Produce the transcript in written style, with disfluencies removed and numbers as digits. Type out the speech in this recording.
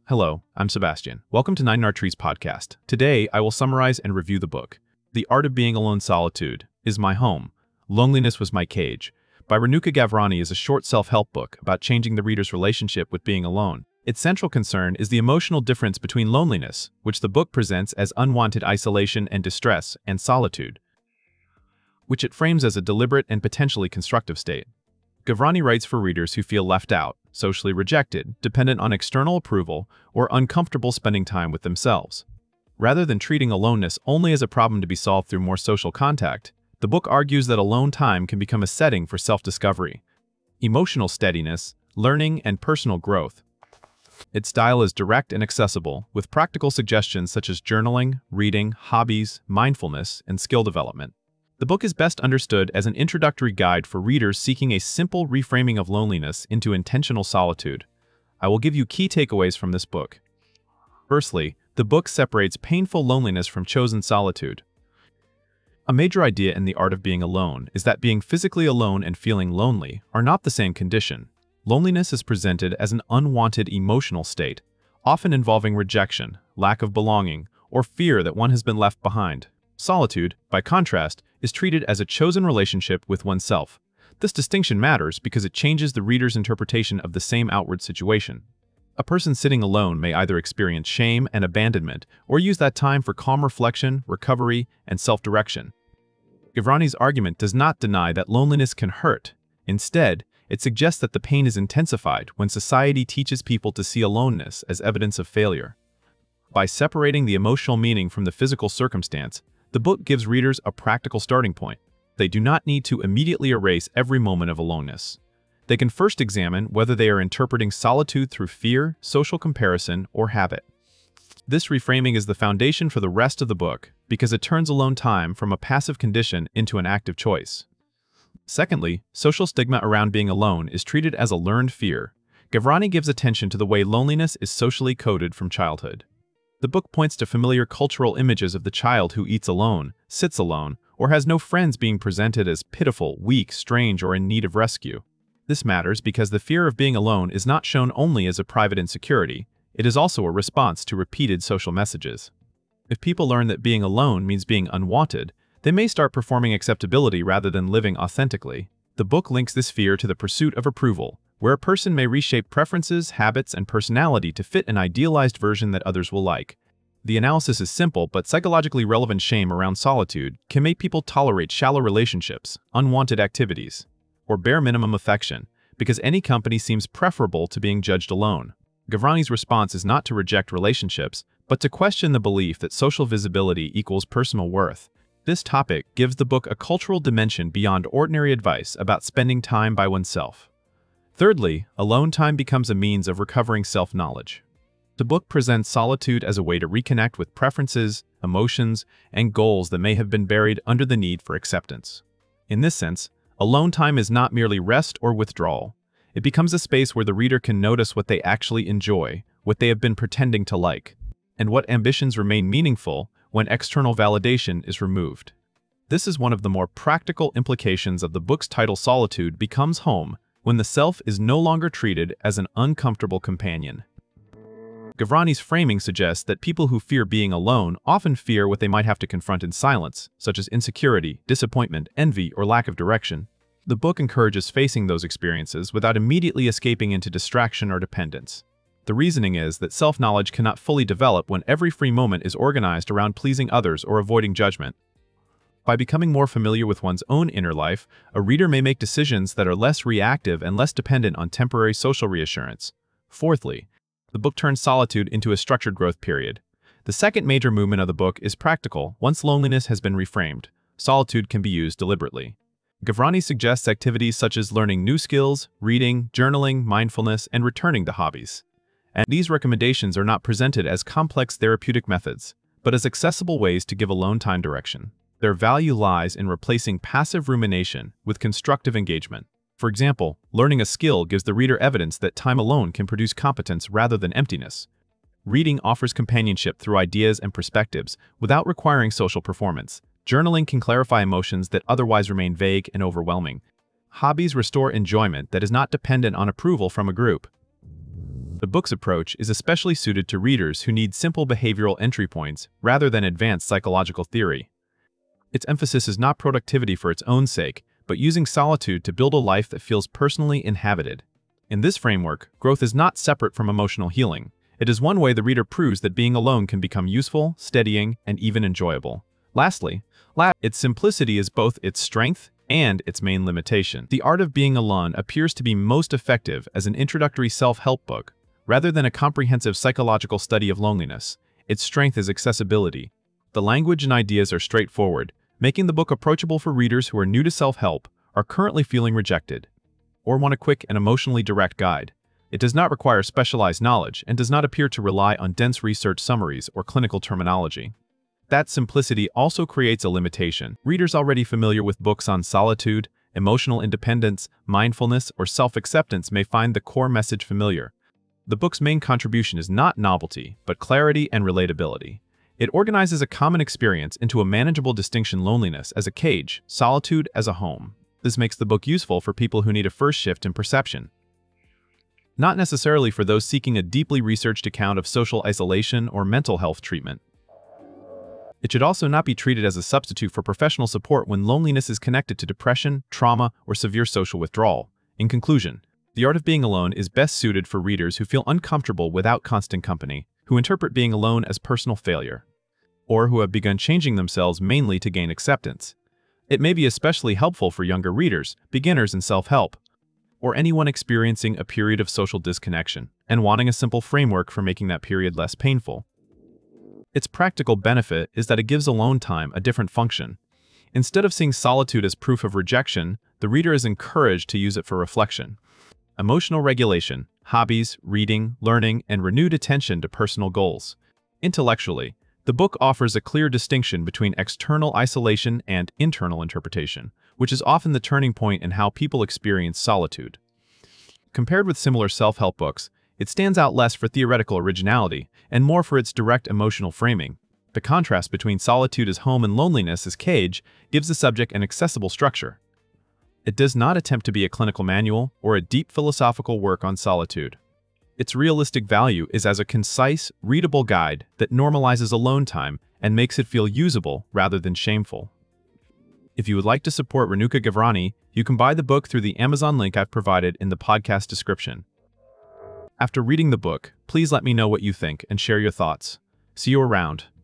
Hello, I'm Sebastian. Welcome to Nine Trees podcast. Today, I will summarize and review the book, The Art of Being Alone. Solitude is my home. Loneliness was my cage. By Renuka Gavrani is a short self-help book about changing the reader's relationship with being alone. Its central concern is the emotional difference between loneliness, which the book presents as unwanted isolation and distress, and solitude, which it frames as a deliberate and potentially constructive state. Gavrani writes for readers who feel left out, socially rejected, dependent on external approval, or uncomfortable spending time with themselves. Rather than treating aloneness only as a problem to be solved through more social contact, the book argues that alone time can become a setting for self-discovery, emotional steadiness, learning, and personal growth. Its style is direct and accessible, with practical suggestions such as journaling, reading, hobbies, mindfulness, and skill development. The book is best understood as an introductory guide for readers seeking a simple reframing of loneliness into intentional solitude. I will give you key takeaways from this book. Firstly, the book separates painful loneliness from chosen solitude. A major idea in The Art of Being Alone is that being physically alone and feeling lonely are not the same condition. Loneliness is presented as an unwanted emotional state, often involving rejection, lack of belonging, or fear that one has been left behind. Solitude, by contrast, is treated as a chosen relationship with oneself. This distinction matters because it changes the reader's interpretation of the same outward situation. A person sitting alone may either experience shame and abandonment or use that time for calm reflection, recovery, and self-direction. Gavrani's argument does not deny that loneliness can hurt. Instead, it suggests that the pain is intensified when society teaches people to see aloneness as evidence of failure. By separating the emotional meaning from the physical circumstance, the book gives readers a practical starting point. They do not need to immediately erase every moment of aloneness. They can first examine whether they are interpreting solitude through fear, social comparison, or habit. This reframing is the foundation for the rest of the book because it turns alone time from a passive condition into an active choice. Secondly, social stigma around being alone is treated as a learned fear. Gavrani gives attention to the way loneliness is socially coded from childhood. The book points to familiar cultural images of the child who eats alone, sits alone, or has no friends being presented as pitiful, weak, strange, or in need of rescue. This matters because the fear of being alone is not shown only as a private insecurity, it is also a response to repeated social messages. If people learn that being alone means being unwanted, they may start performing acceptability rather than living authentically. The book links this fear to the pursuit of approval, where a person may reshape preferences, habits, and personality to fit an idealized version that others will like. The analysis is simple, but psychologically relevant shame around solitude can make people tolerate shallow relationships, unwanted activities, or bare minimum affection, because any company seems preferable to being judged alone. Gavrani's response is not to reject relationships, but to question the belief that social visibility equals personal worth. This topic gives the book a cultural dimension beyond ordinary advice about spending time by oneself. Thirdly, alone time becomes a means of recovering self-knowledge. The book presents solitude as a way to reconnect with preferences, emotions, and goals that may have been buried under the need for acceptance. In this sense, alone time is not merely rest or withdrawal. It becomes a space where the reader can notice what they actually enjoy, what they have been pretending to like, and what ambitions remain meaningful when external validation is removed. This is one of the more practical implications of the book's title. Solitude becomes home when the self is no longer treated as an uncomfortable companion. Gavrani's framing suggests that people who fear being alone often fear what they might have to confront in silence, such as insecurity, disappointment, envy, or lack of direction. The book encourages facing those experiences without immediately escaping into distraction or dependence. The reasoning is that self-knowledge cannot fully develop when every free moment is organized around pleasing others or avoiding judgment. By becoming more familiar with one's own inner life, a reader may make decisions that are less reactive and less dependent on temporary social reassurance. Fourthly, the book turns solitude into a structured growth period. The second major movement of the book is practical. Once loneliness has been reframed, solitude can be used deliberately. Gavrani suggests activities such as learning new skills, reading, journaling, mindfulness, and returning to hobbies. And these recommendations are not presented as complex therapeutic methods, but as accessible ways to give alone time direction. Their value lies in replacing passive rumination with constructive engagement. For example, learning a skill gives the reader evidence that time alone can produce competence rather than emptiness. Reading offers companionship through ideas and perspectives without requiring social performance. Journaling can clarify emotions that otherwise remain vague and overwhelming. Hobbies restore enjoyment that is not dependent on approval from a group. The book's approach is especially suited to readers who need simple behavioral entry points rather than advanced psychological theory. Its emphasis is not productivity for its own sake, but using solitude to build a life that feels personally inhabited. In this framework, growth is not separate from emotional healing. It is one way the reader proves that being alone can become useful, steadying, and even enjoyable. Lastly, its simplicity is both its strength and its main limitation. The Art of Being Alone appears to be most effective as an introductory self-help book, rather than a comprehensive psychological study of loneliness. Its strength is accessibility. The language and ideas are straightforward, making the book approachable for readers who are new to self-help, are currently feeling rejected, or want a quick and emotionally direct guide. It does not require specialized knowledge and does not appear to rely on dense research summaries or clinical terminology. That simplicity also creates a limitation. Readers already familiar with books on solitude, emotional independence, mindfulness, or self-acceptance may find the core message familiar. The book's main contribution is not novelty, but clarity and relatability. It organizes a common experience into a manageable distinction: loneliness as a cage, solitude as a home. This makes the book useful for people who need a first shift in perception, not necessarily for those seeking a deeply researched account of social isolation or mental health treatment. It should also not be treated as a substitute for professional support when loneliness is connected to depression, trauma, or severe social withdrawal. In conclusion, The Art of Being Alone is best suited for readers who feel uncomfortable without constant company, who interpret being alone as personal failure, or who have begun changing themselves mainly to gain acceptance. It may be especially helpful for younger readers, beginners in self-help, or anyone experiencing a period of social disconnection and wanting a simple framework for making that period less painful. Its practical benefit is that it gives alone time a different function. Instead of seeing solitude as proof of rejection, the reader is encouraged to use it for reflection, emotional regulation, hobbies, reading, learning, and renewed attention to personal goals. Intellectually, the book offers a clear distinction between external isolation and internal interpretation, which is often the turning point in how people experience solitude. Compared with similar self-help books, it stands out less for theoretical originality and more for its direct emotional framing. The contrast between solitude as home and loneliness as cage gives the subject an accessible structure. It does not attempt to be a clinical manual or a deep philosophical work on solitude. Its realistic value is as a concise, readable guide that normalizes alone time and makes it feel usable rather than shameful. If you would like to support Renuka Gavrani, you can buy the book through the Amazon link I've provided in the podcast description. After reading the book, please let me know what you think and share your thoughts. See you around.